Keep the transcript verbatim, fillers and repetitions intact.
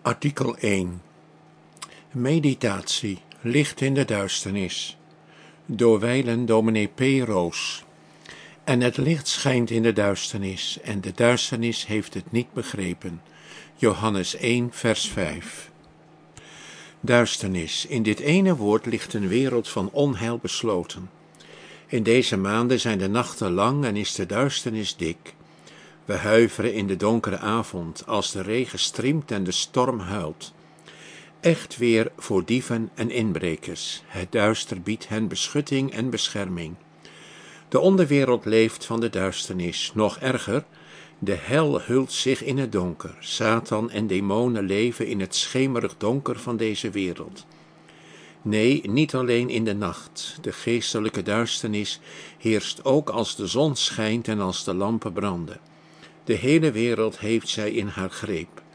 Artikel één. Meditatie, licht in de duisternis. Door wijlen dominee P. Roos. En het licht schijnt in de duisternis, en de duisternis heeft het niet begrepen. Johannes één, vers vijf. Duisternis. In dit ene woord ligt een wereld van onheil besloten. In deze maanden zijn de nachten lang en is de duisternis dik. We huiveren in de donkere avond, als de regen striemt en de storm huilt. Echt weer voor dieven en inbrekers. Het duister biedt hen beschutting en bescherming. De onderwereld leeft van de duisternis. Nog erger, de hel hult zich in het donker. Satan en demonen leven in het schemerig donker van deze wereld. Nee, niet alleen in de nacht. De geestelijke duisternis heerst ook als de zon schijnt en als de lampen branden. De hele wereld heeft zij in haar greep.